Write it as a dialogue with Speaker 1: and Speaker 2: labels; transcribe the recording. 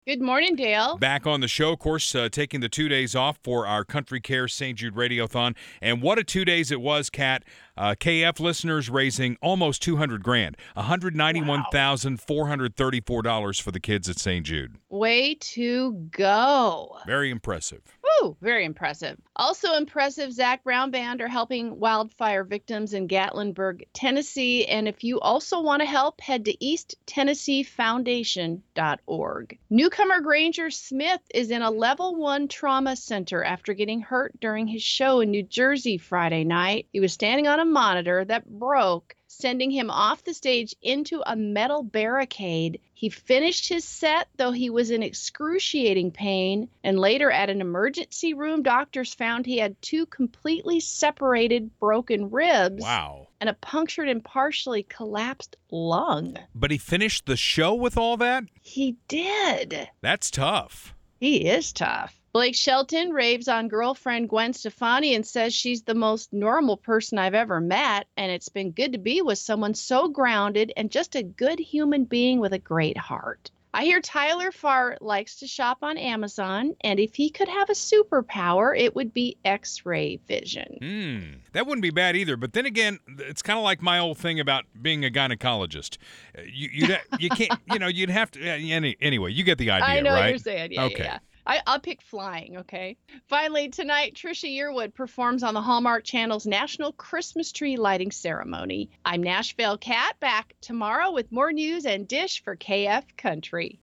Speaker 1: Good morning, Dale.
Speaker 2: Back on the show, of course, taking the 2 days off for our Country Care St. Jude Radiothon. And what a 2 days it was, Kat. KF listeners raising almost $200,000,
Speaker 1: Wow.
Speaker 2: $191,434 for the kids at St. Jude.
Speaker 1: Way to go.
Speaker 2: Very impressive.
Speaker 1: Woo, very impressive. Also impressive, Zach Brown Band are helping wildfire victims in Gatlinburg, Tennessee. And if you also want to help, head to easttennesseefoundation.org. Newcomer Granger Smith is in a level 1 trauma center after getting hurt during his show in New Jersey Friday night. He was standing on a monitor that broke, sending him off the stage into a metal barricade. He finished his set, though he was in excruciating pain, and later at an emergency room, doctors found he had 2 completely separated broken ribs.
Speaker 2: Wow.
Speaker 1: And a punctured and partially collapsed lung.
Speaker 2: But he finished the show with all that?
Speaker 1: He did.
Speaker 2: That's tough.
Speaker 1: He is tough. Blake Shelton raves on girlfriend Gwen Stefani and says she's the most normal person I've ever met, and it's been good to be with someone so grounded and just a good human being with a great heart. I hear Tyler Farr likes to shop on Amazon, and if he could have a superpower, it would be X-ray vision.
Speaker 2: That wouldn't be bad either. But then again, it's kind of like my old thing about being a gynecologist. You can't, you'd have to. Anyway, you get the idea, right?
Speaker 1: I know what you're saying. Yeah,
Speaker 2: okay.
Speaker 1: yeah. I'll pick flying, okay? Finally, tonight, Trisha Yearwood performs on the Hallmark Channel's National Christmas Tree Lighting Ceremony. I'm Nashville Cat, back tomorrow with more news and dish for KF Country.